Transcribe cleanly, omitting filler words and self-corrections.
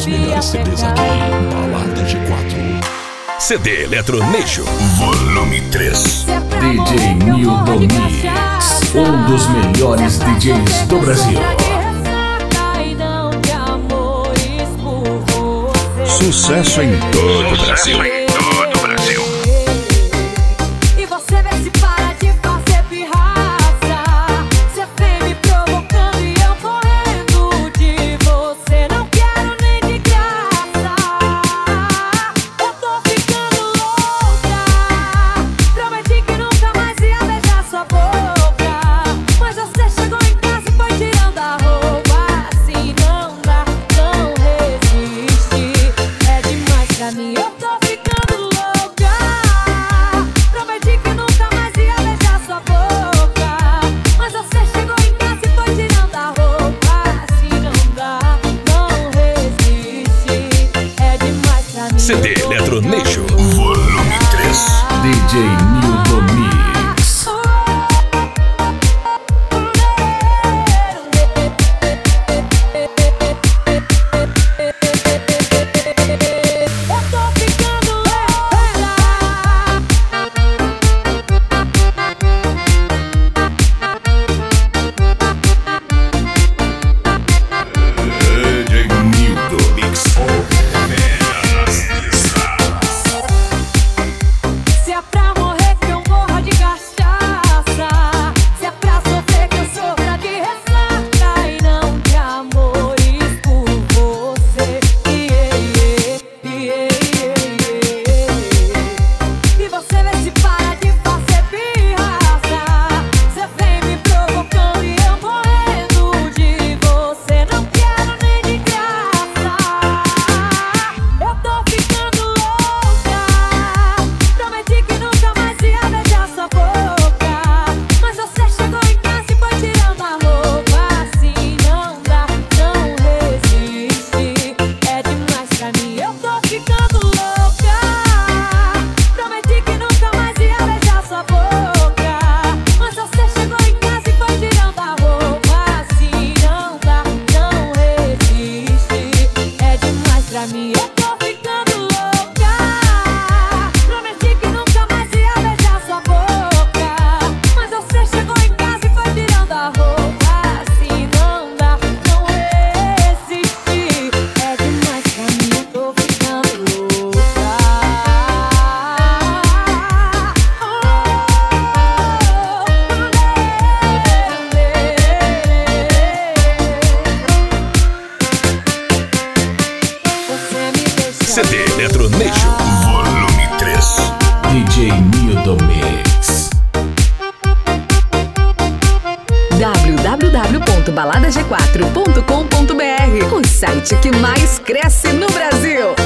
melhores CDs aqui, Balada G4. CD Eletronation Volume 3. DJ Nildo Mix, um dos melhores DJs do Brasil. Sucesso em todo o Brasil. E você vê se para de fazer pirraça. Você vem me provocando e eu correndo de você. Não quero nem de graça. Eu tô ficando louca. Prometi que nunca mais ia beijar sua boca, mas você chegou em casa e foi tirando a roupa. Assim não dá, não resiste. É demais pra mim, eu tô ficando louca. Prometi que nunca mais ia beijar sua boca, mas você chegou em casa e foi tirando a roupa. Assim não dá, não resiste. É demais pra mim. CD Eletronation Volume 3. DJ Nildo Mix. Eu tô ficando louca. DJ Nildo Mix. Se é pra morrer que eu morra de cachaça, se é pra sofrer que eu sofra de ressaca e não de amores por você. E você vê se para de fazer pirraça. Você vem me provocando e eu morrendo de você. Não quero nem de graça. Eu tô ficando louca. Prometi que nunca mais ia beijar sua boca, mas você chegou em casa e foi tirando a roupa. Assim não dá, não resiste. É demais pra mim, eu tô ficando louca. Prometi que nunca mais ia beijar sua boca, mas você chegou em casa e foi tirando a roupa. Assim não dá, não resiste. É demais pra mim, eu tô ficando louca. Prometi que nunca mais ia beijar sua boca, mas você chegou em casa e foi tirando a roupa. Assim não dá, não resiste. É demais pra mim, eu tô ficando louca. Você me deixa CD Eletronation Volume 3. DJ Nildo Mix. www.baladag4.com.br, o site que mais cresce no Brasil.